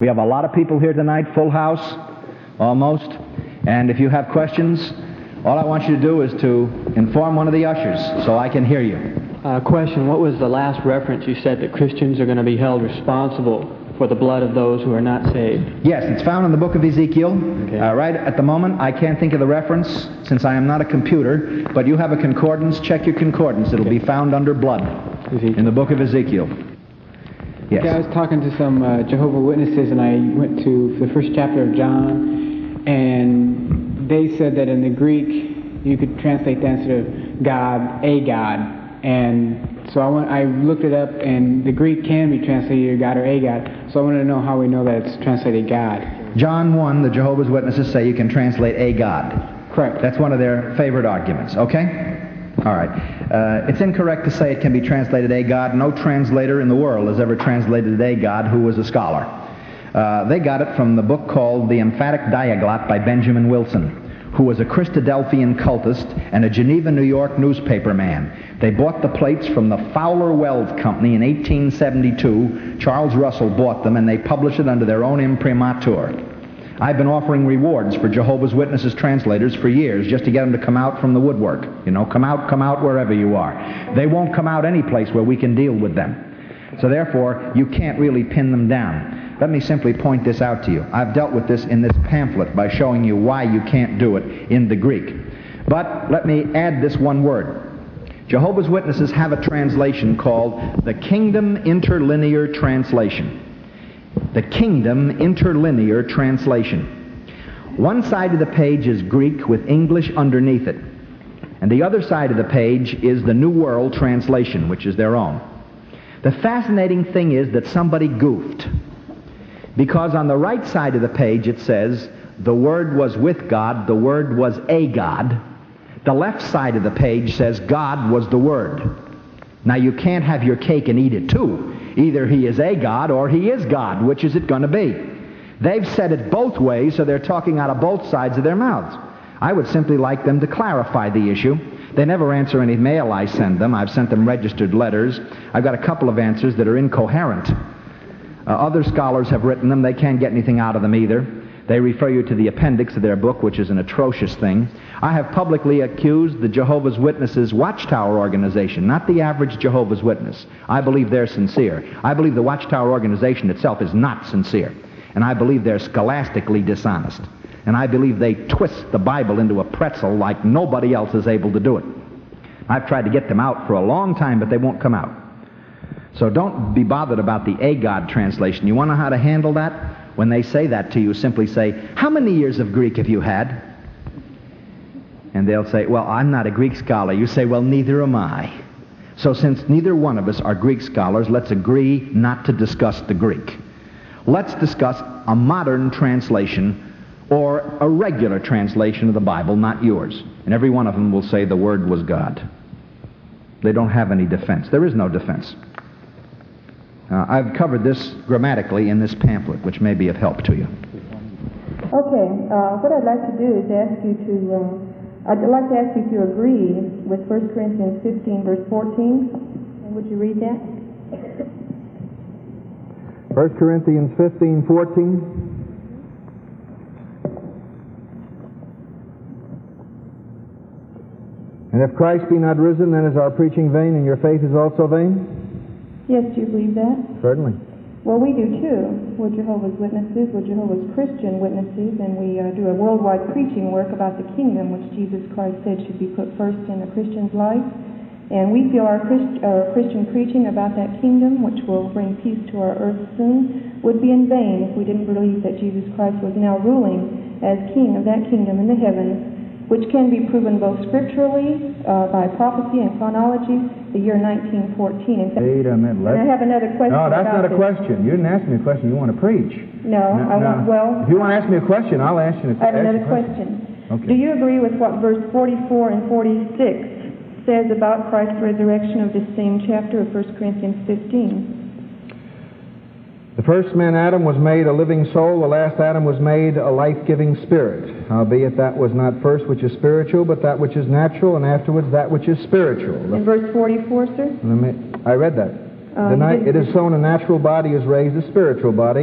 We have a lot of people here tonight, full house, almost. And if you have questions, all I want you to do is to inform one of the ushers so I can hear you. Question, what was the last reference you said that Christians are going to be held responsible for the blood of those who are not saved? Yes, it's found in the book of Ezekiel. Okay. Right at the moment, I can't think of the reference since I am not a computer, but you have a concordance. Check your concordance. It'll be found under blood in the book of Ezekiel. Yes. Yeah, I was talking to some Jehovah's Witnesses, and I went to the first chapter of John, and they said that in the Greek you could translate that instead of God, a God. And so I looked it up, and the Greek can be translated either God or a God. So I wanted to know how we know that it's translated God. John 1, the Jehovah's Witnesses say you can translate a God. Correct. That's one of their favorite arguments, okay? All right. It's incorrect to say it can be translated a God. No translator in the world has ever translated a God who was a scholar. They got it from the book called The Emphatic Diaglott by Benjamin Wilson, who was a Christadelphian cultist and a Geneva, New York newspaper man. They bought the plates from the Fowler Wells Company in 1872. Charles Russell bought them, and they published it under their own imprimatur. I've been offering rewards for Jehovah's Witnesses translators for years just to get them to come out from the woodwork. You know, come out wherever you are. They won't come out any place where we can deal with them. So therefore, you can't really pin them down. Let me simply point this out to you. I've dealt with this in this pamphlet by showing you why you can't do it in the Greek. But let me add this one word. Jehovah's Witnesses have a translation called the Kingdom Interlinear Translation. The Kingdom Interlinear Translation. One side of the page is Greek with English underneath it. And the other side of the page is the New World Translation, which is their own. The fascinating thing is that somebody goofed. Because on the right side of the page it says, the Word was with God, the Word was a God. The left side of the page says, God was the Word. Now you can't have your cake and eat it too. Either he is a God or he is God. Which is it going to be? They've said it both ways, so they're talking out of both sides of their mouths. I would simply like them to clarify the issue. They never answer any mail I send them. I've sent them registered letters. I've got a couple of answers that are incoherent. Other scholars have written them. They can't get anything out of them either. They refer you to the appendix of their book, which is an atrocious thing. I have publicly accused the Jehovah's Witnesses Watchtower organization, not the average Jehovah's Witness. I believe they're sincere. I believe the Watchtower organization itself is not sincere. And I believe they're scholastically dishonest. And I believe they twist the Bible into a pretzel like nobody else is able to do it. I've tried to get them out for a long time, but they won't come out. So don't be bothered about the a God translation. You want to know how to handle that? When they say that to you, simply say, how many years of Greek have you had? And they'll say, well, I'm not a Greek scholar. You say, well, neither am I. So since neither one of us are Greek scholars, let's agree not to discuss the Greek. Let's discuss a modern translation or a regular translation of the Bible, not yours. And every one of them will say the Word was God. They don't have any defense. There is no defense. I've covered this grammatically in this pamphlet, which may be of help to you. Okay, what I'd like to do is ask you to agree with 1 Corinthians 15, verse 14. Would you read that? 1 Corinthians 15, 14. And if Christ be not risen, then is our preaching vain, and your faith is also vain? Yes, do you believe that? Certainly. Well, we do too. We're Jehovah's Witnesses, we're Jehovah's Christian Witnesses, and we do a worldwide preaching work about the kingdom, which Jesus Christ said should be put first in a Christian's life. And we feel our Christian preaching about that kingdom, which will bring peace to our earth soon, would be in vain if we didn't believe that Jesus Christ was now ruling as king of that kingdom in the heavens, which can be proven both scripturally, by prophecy and chronology, the year 1914. Wait a minute. And I have another question. No, that's not a this. question. You didn't ask me a question. You want to preach. No, If you want to ask me a question, I'll ask you a question. I have another question. Okay. Do you agree with what verse 44 and 46 says about Christ's resurrection of this same chapter of 1 Corinthians 15? The first man, Adam, was made a living soul. The last Adam was made a life-giving spirit. Albeit that was not first which is spiritual, but that which is natural, and afterwards that which is spiritual. In verse 44, sir? I read that. It is sown a natural body is raised a spiritual body.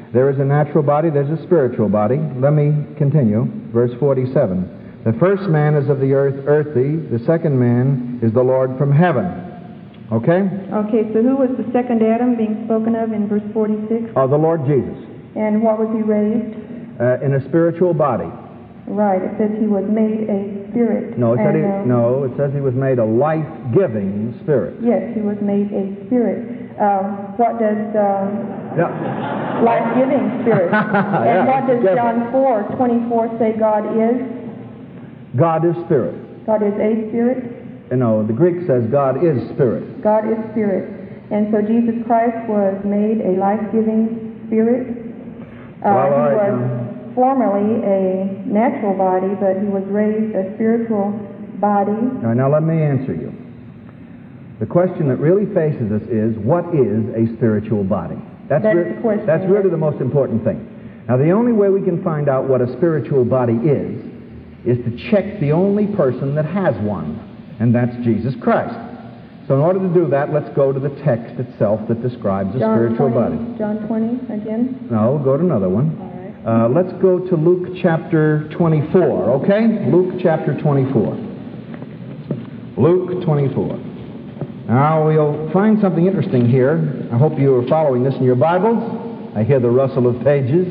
There is a natural body, there's a spiritual body. Let me continue. Verse 47. The first man is of the earth, earthy. The second man is the Lord from heaven. Okay? Okay, so who was the second Adam being spoken of in verse 46? Oh, the Lord Jesus. And what was he raised? In a spiritual body. Right, it says he was made a spirit. No, it says he was made a life-giving spirit. Yes, he was made a spirit. What does life-giving spirit? And what does John 4:24 say God is? God is spirit. God is a spirit? No, the Greek says God is spirit. God is spirit. And so Jesus Christ was made a life-giving spirit. He was formerly a natural body, but he was raised a spiritual body. All right, now let me answer you. The question that really faces us is, what is a spiritual body? That's the question. That's really the most important thing. Now, the only way we can find out what a spiritual body is to check the only person that has one, and that's Jesus Christ. So in order to do that, let's go to the text itself that describes a spiritual body. John 20 again? No, we'll go to another one. All right. Let's go to Luke chapter 24, okay? Luke chapter 24. Luke 24. Now, we'll find something interesting here. I hope you are following this in your Bibles. I hear the rustle of pages.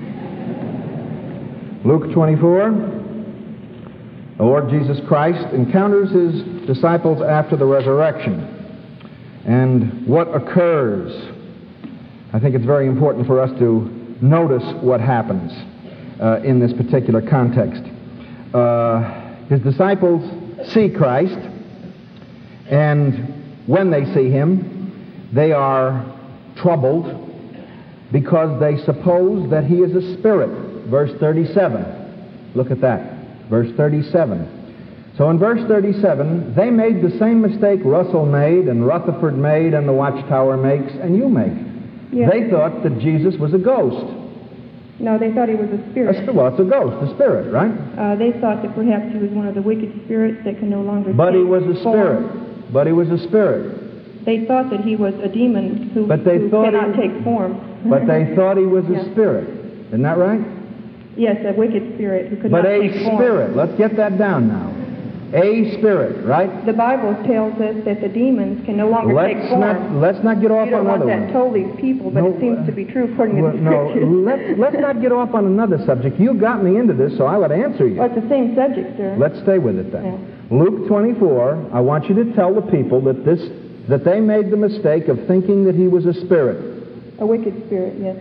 Luke 24. The Lord Jesus Christ encounters his disciples after the resurrection. And what occurs? I think it's very important for us to notice what happens in this particular context. His disciples see Christ, and when they see him, they are troubled because they suppose that he is a spirit. Verse 37. Look at that. Verse 37. So in verse 37, they made the same mistake Russell made and Rutherford made and the Watchtower makes and you make. Yes. They thought that Jesus was a ghost. No, they thought he was a spirit. Well, it's a ghost, a spirit, right? They thought that perhaps he was one of the wicked spirits that can no longer But he take was a spirit. form. But he was a spirit. They thought that he was a demon who But they thought cannot take form. But they thought he was a Yeah. spirit. Isn't that right? Yes, a wicked spirit who could But not a take form. spirit. Let's get that down now. A spirit, right? The Bible tells us that the demons can no longer take form. Let's not get off You on don't want another that one. told these people, but it seems to be true according to the No, scriptures. let's not get off on another subject. You got me into this, so I would answer you. Well, it's the same subject, sir. Let's stay with it then. Yeah. Luke 24, I want you to tell the people that they made the mistake of thinking that he was a spirit. A wicked spirit, yes.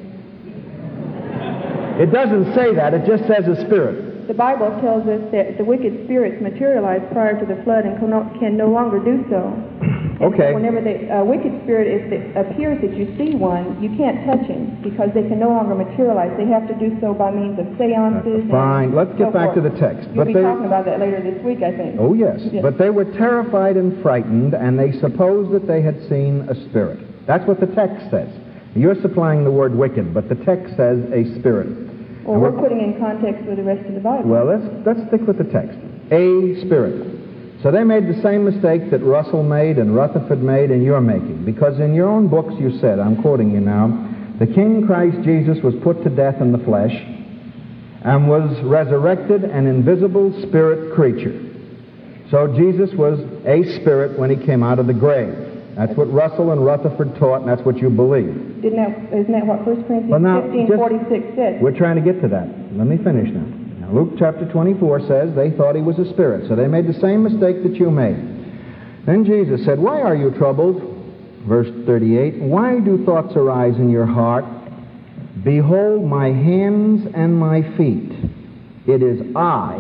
It doesn't say that, it just says a spirit. The Bible tells us that the wicked spirits materialized prior to the flood and can no longer do so. Okay. So whenever the wicked spirit appears that you see one, you can't touch him because they can no longer materialize. They have to do so by means of seances. Fine. Let's get back to the text. You'll be talking about that later this week, I think. Oh, yes. But they were terrified and frightened, and they supposed that they had seen a spirit. That's what the text says. You're supplying the word wicked, but the text says a spirit. Well, we're putting in context with the rest of the Bible. Well, let's stick with the text. A spirit. So they made the same mistake that Russell made and Rutherford made and you're making. Because in your own books you said, I'm quoting you now, the King Christ Jesus was put to death in the flesh and was resurrected an invisible spirit creature. So Jesus was a spirit when he came out of the grave. That's what Russell and Rutherford taught, and that's what you believe. Isn't that what 1 Corinthians 15:46 says? We're trying to get to that. Let me finish now. Luke chapter 24 says they thought he was a spirit, so they made the same mistake that you made. Then Jesus said, "Why are you troubled?" Verse 38, "Why do thoughts arise in your heart? Behold my hands and my feet. It is I,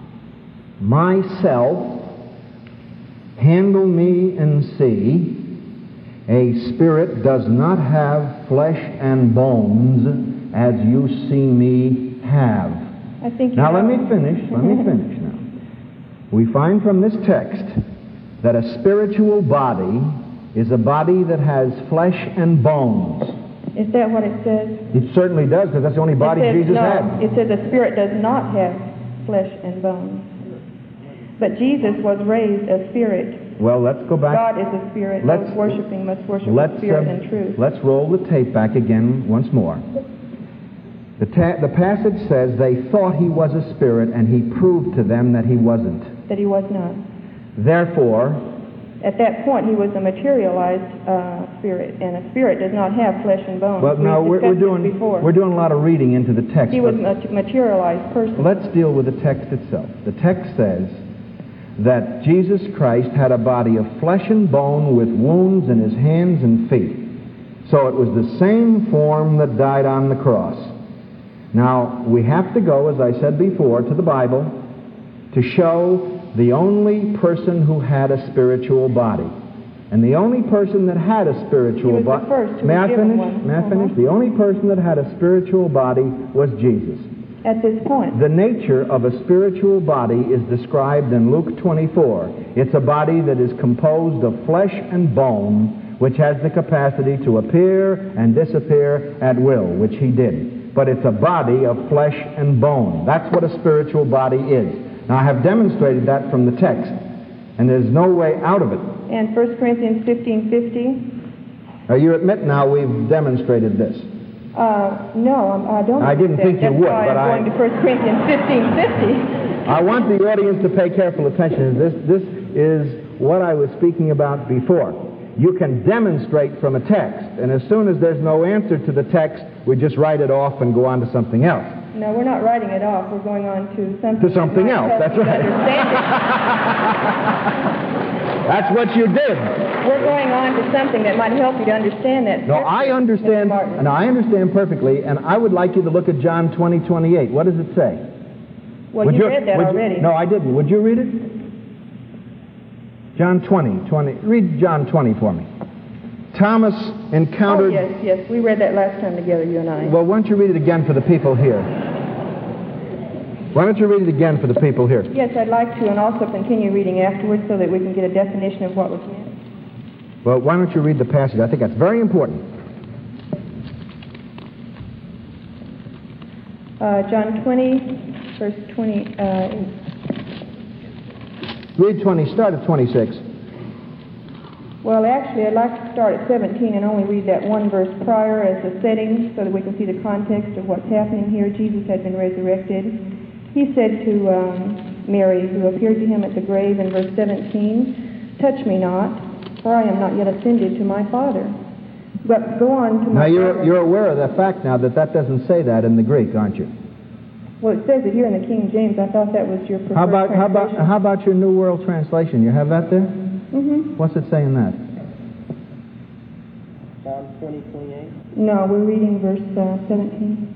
myself. Handle me and see. A spirit does not have flesh and bones as you see me have." I think now let me finish now. We find from this text that a spiritual body is a body that has flesh and bones. Is that what it says? It certainly does, because that's the only body Jesus had. It says a spirit does not have flesh and bones. But Jesus was raised a spirit. Well, let's go back. God is a spirit. Those worshiping must worship in spirit and truth. Let's roll the tape back again once more. The passage says they thought he was a spirit, and he proved to them that he wasn't. That he was not. Therefore, at that point, he was a materialized spirit, and a spirit does not have flesh and bones. Well, now we're doing a lot of reading into the text. He was a materialized person. Let's deal with the text itself. The text says that Jesus Christ had a body of flesh and bone with wounds in his hands and feet. So it was the same form that died on the cross. Now, we have to go, as I said before, to the Bible to show the only person who had a spiritual body. And the only person that had a spiritual body... May I finish? The only person that had a spiritual body was Jesus. At this point. The nature of a spiritual body is described in Luke 24. It's a body that is composed of flesh and bone, which has the capacity to appear and disappear at will, which he did. But it's a body of flesh and bone. That's what a spiritual body is. Now, I have demonstrated that from the text, and there's no way out of it. And 1 Corinthians 15:50? Now, you admit now we've demonstrated this. No, I don't. I didn't think you would, but I'm going to 1 Corinthians 15:50. I want the audience to pay careful attention. This is what I was speaking about before. You can demonstrate from a text, and as soon as there's no answer to the text, we just write it off and go on to something else. No, we're not writing it off. We're going on to something. To something else. That's right. That's what you did. We're going on to something that might help you to understand that. No, I understand. And I understand perfectly. And I would like you to look at John 20:28. What does it say? Well, you read that already. No, I didn't. Would you read it? John 20:20. Read John 20 for me. Thomas encountered... Oh, yes. We read that last time together, you and I. Well, why don't you read it again for the people here? Why don't you read it again for the people here? Yes, I'd like to, and also continue reading afterwards so that we can get a definition of what was meant. Well, why don't you read the passage? I think that's very important. John 20, verse 28. Read 20. Start at 26. Well, actually, I'd like to start at 17 and only read that one verse prior as a setting so that we can see the context of what's happening here. Jesus had been resurrected. He said to Mary, who appeared to him at the grave in verse 17, "Touch me not, for I am not yet ascended to my Father." But go on to my... Now, you're aware of the fact now that doesn't say that in the Greek, aren't you? Well, it says it here in the King James. I thought that was your preferred translation. How about your New World Translation? You have that there? Mm-hmm. What's it saying that? John 20:28. No, we're reading verse 17.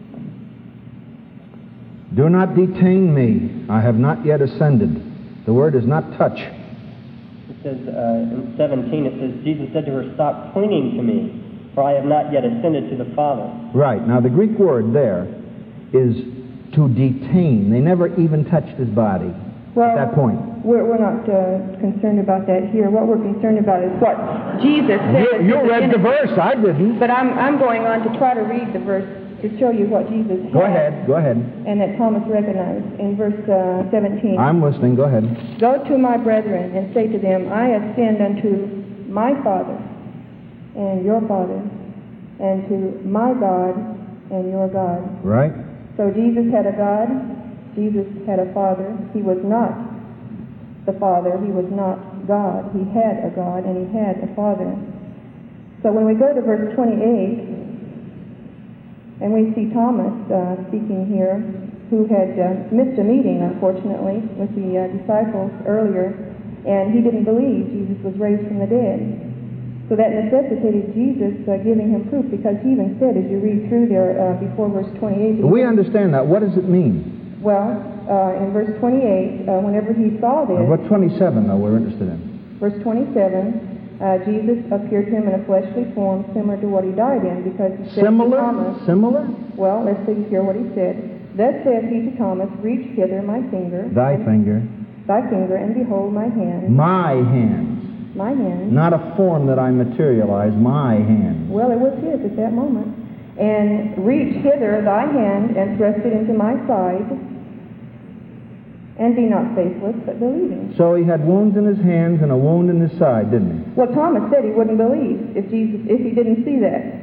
Do not detain me. I have not yet ascended. The word is not touch. It says, in 17, it says, Jesus said to her, "Stop pointing to me, for I have not yet ascended to the Father." Right. Now, the Greek word there is to detain. They never even touched his body at that point. We're not concerned about that here. What we're concerned about is what Jesus said. You read the verse. I didn't. But I'm going on to try to read the verse to show you what Jesus said. Go ahead. And that Thomas recognized in verse 17. I'm listening. Go ahead. "Go to my brethren and say to them, I ascend unto my Father and your Father, and to my God and your God." Right. So Jesus had a God. Jesus had a Father. He was not the Father. He was not God. He had a God and he had a Father. So when we go to verse 28, and we see Thomas speaking here, who had missed a meeting, unfortunately, with the disciples earlier, and he didn't believe Jesus was raised from the dead. So that necessitated Jesus giving him proof, because he even said, as you read through there before verse 28... We understand that. What does it mean? Well, in verse 28, whenever he saw this... What 27, though, we're interested in? Verse 27... Jesus appeared to him in a fleshly form similar to what he died in, because he said to Thomas... Similar? Well, let's see, hear what he said. "Thus saith he to Thomas, Reach hither my finger. Thy finger. Thy finger, and behold my hand." My hands. My hand. Not a form that I materialize. My hands. Well, it was his at that moment. "And reach hither thy hand, and thrust it into my side. And be not faithless, but believing." So he had wounds in his hands and a wound in his side, didn't he? Well, Thomas said he wouldn't believe if he didn't see that.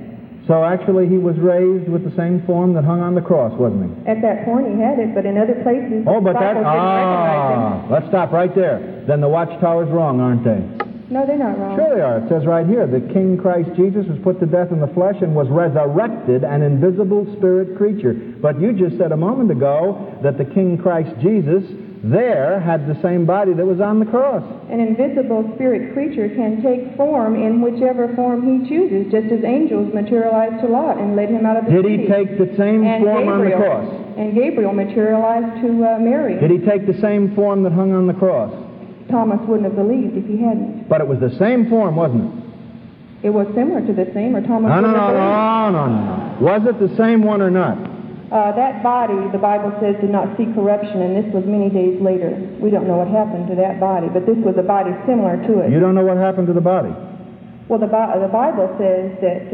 So actually he was raised with the same form that hung on the cross, wasn't he? At that point he had it, but in other places Oh, but the that... disciples didn't recognize him. Let's stop right there. Then the Watchtower's wrong, aren't they? No, they're not wrong. Sure they are. It says right here, the King Christ Jesus was put to death in the flesh and was resurrected, an invisible spirit creature. But you just said a moment ago that the King Christ Jesus there had the same body that was on the cross. An invisible spirit creature can take form in whichever form he chooses, just as angels materialized to Lot and led him out of the Did city. he take the same form on the cross? And Gabriel materialized to Mary. Did he take the same form that hung on the cross? Thomas wouldn't have believed if he hadn't. But it was the same form, wasn't it? It was similar to the same, or Thomas No. wouldn't have believed. Was it the same one or not? That body, the Bible says, did not see corruption, and this was many days later. We don't know what happened to that body, but this was a body similar to it. You don't know what happened to the body? Well, the Bible says that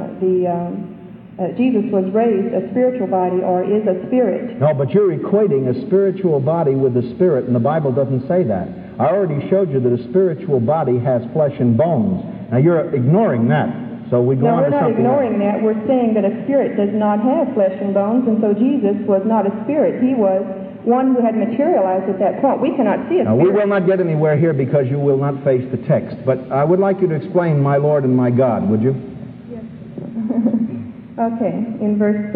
Jesus was raised a spiritual body, or is a spirit. No, but you're equating a spiritual body with the spirit, and the Bible doesn't say that. I already showed you that a spiritual body has flesh and bones. Now you're ignoring that. So we go No, on we're to not something ignoring that. We're saying that a spirit does not have flesh and bones, and so Jesus was not a spirit. He was one who had materialized at that point. We cannot see a Now, spirit. we will not get anywhere here because you will not face the text. But I would like you to explain my Lord and my God, would you? Yes. Okay, in verse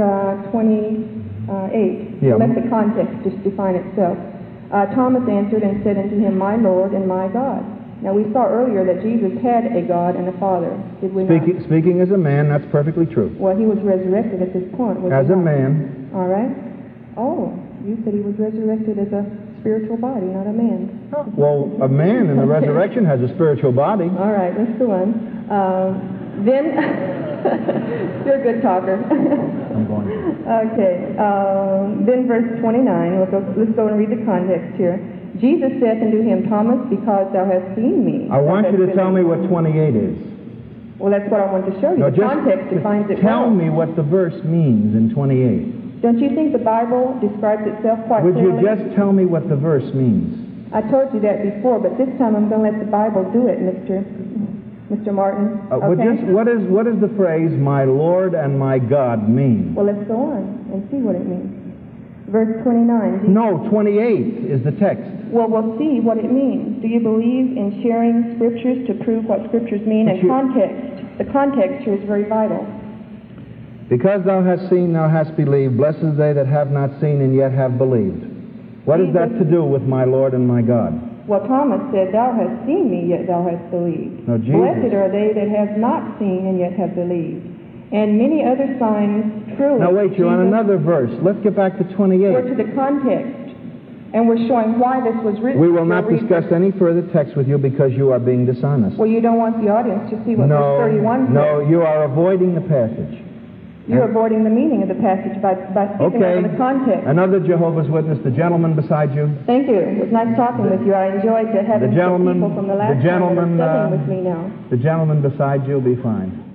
28, Yeah. let the context just define itself. Thomas answered and said unto him, My Lord and my God. Now, we saw earlier that Jesus had a God and a Father, did we not? Speaking as a man, that's perfectly true. Well, he was resurrected at this point, was As he a not? man. All right. Oh, you said he was resurrected as a spiritual body, not a man. Well, a man in the resurrection has a spiritual body. All right, let's go on. Then, you're a good talker. I'm going. Okay. Then verse 29, let's go and read the context here. Jesus saith unto him, Thomas, because thou hast seen me. I want you to tell me what 28 is. Well, that's what I want to show you. No, The context defines it tell well. me what the verse means in 28. Don't you think the Bible describes itself quite Would you clearly? just tell me what the verse means? I told you that before, but this time I'm going to let the Bible do it, Mr. Martin. Okay? What does the phrase, my Lord and my God, mean? Well, let's go on and see what it means. Verse 29. No, 28 is the text. Well, we'll see what it means. Do you believe in sharing scriptures to prove what scriptures mean? And context. The context here is very vital. Because thou hast seen, thou hast believed. Blessed are they that have not seen and yet have believed. What is that to do with my Lord and my God? Well, Thomas said, Thou hast seen me, yet thou hast believed. No, Jesus. Blessed are they that have not seen and yet have believed. And many other signs truly. Now wait, you're on another verse. Let's get back to 28. We're to the context, and we're showing why this was written. We will not We'll read discuss any further text with you because you are being dishonest. Well, you don't want the audience to see what verse 31 says. No, you are avoiding the passage. You're avoiding the meaning of the passage by skipping over the context. Another Jehovah's Witness, the gentleman beside you. Thank you. It was nice talking with you. I enjoyed having some people from the last time that are studying with me now. The gentleman beside you will be fine.